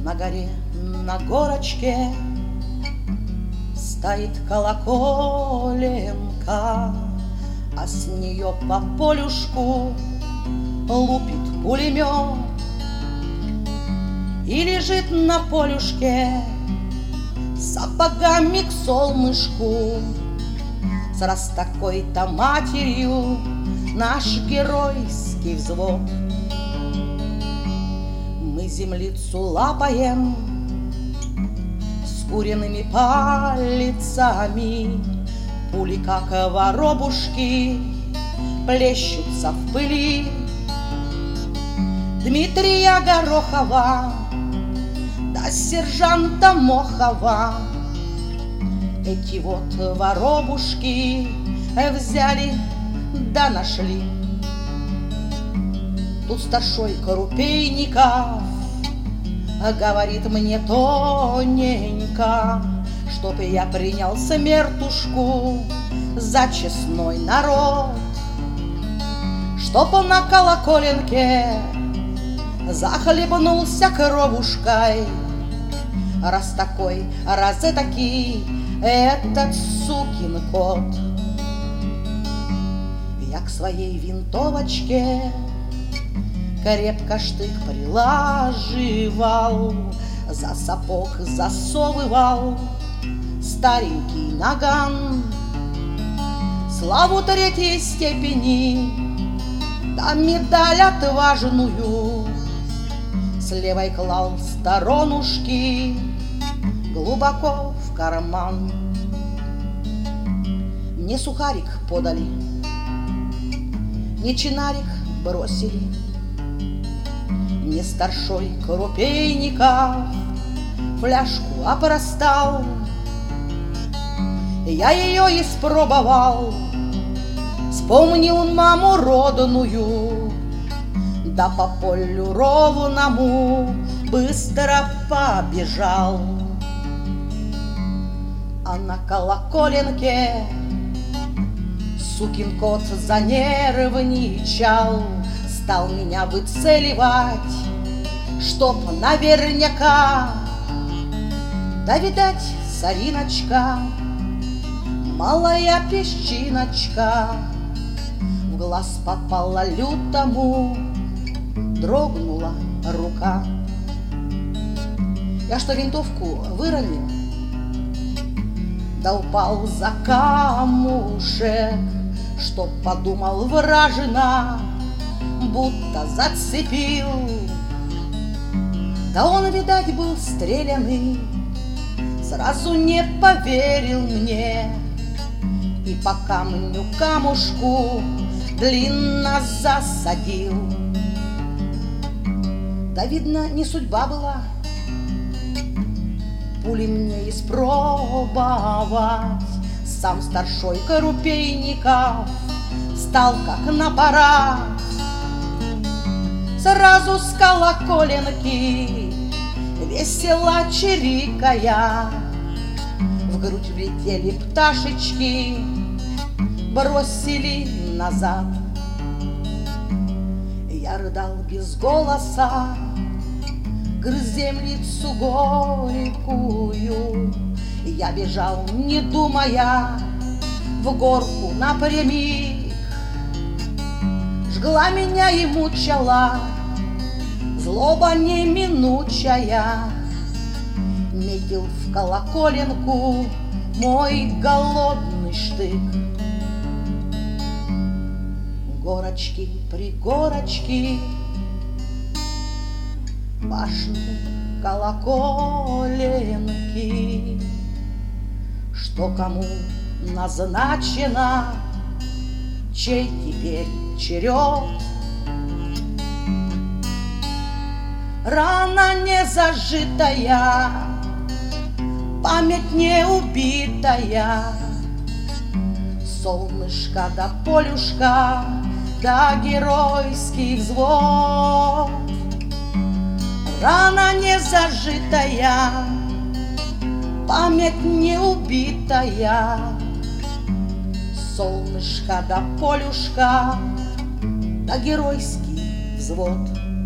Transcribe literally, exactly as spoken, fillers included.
На горе, на горочке стоит колоколенка, а с нее по полюшку лупит пулемет. И лежит на полюшке сапогами к солнышку с раз такой-то матерью наш геройский взвод. Мы землицу лапаем с куриными палицами, пули, как воробушки, плещутся в пыли. Дмитрия Горохова да сержанта Мохова эти вот воробушки взяли да нашли. Тут старшой Крупейников говорит мне тоненько, чтоб я принял смертушку за честной народ, чтоб он на колоколенке захлебнулся кровушкой, раз такой, раз этакий этот сукин кот. Я к своей винтовочке крепко штык прилаживал, за сапог засовывал старенький наган. Славу третьей степени да медаль отважную с левой клал сторонушки глубоко в карман. Мне сухарик подали, мне чинарик бросили, мне старшой Крупейников фляжку опростал. Я ее испробовал, вспомнил маму родную, да по полю ровному быстро побежал. А на колоколенке сукин кот занервничал, стал меня выцеливать, чтоб наверняка. Да, видать, сориночка, малая песчиночка, в глаз попала лютому, дрогнула рука. Я что, винтовку выронил? Да упал за камушек, чтоб подумал вражина, будто зацепил. Да он, видать, был стреляный, сразу не поверил мне и по камню камушку длинно засадил. Да, видно, не судьба была пули мне испробовать. Сам старшой Крупейников стал как на парад, сразу с колоколенки весело чирикая. В грудь влетели пташечки, бросили назад. Я рыдал без голоса, грыз землицу горькую. Я бежал, не думая, в горку напрямик. Жгла меня и мучала злоба неминучая. Метил в колоколенку мой голодный штык. Горочки, пригорочки, башни, колоколенки, что кому назначено, чей теперь черед. Рана не зажитая, память не убитая, солнышко да полюшка да геройский взвод. Рана не зажитая, память не убитая, солнышко да полюшка да геройский взвод.